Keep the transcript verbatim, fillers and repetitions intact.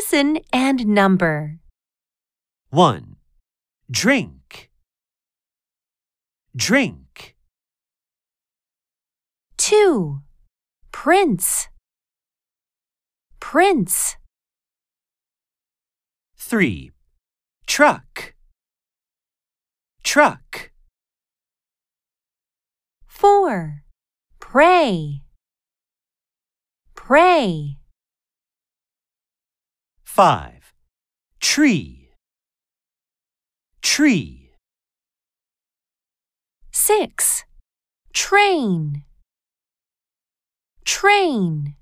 Listen and number. one. Drink. Drink. two. Prince. Prince. three. Truck. Truck. four. Pray. Pray. five. Tree. Tree. six. Train. Train.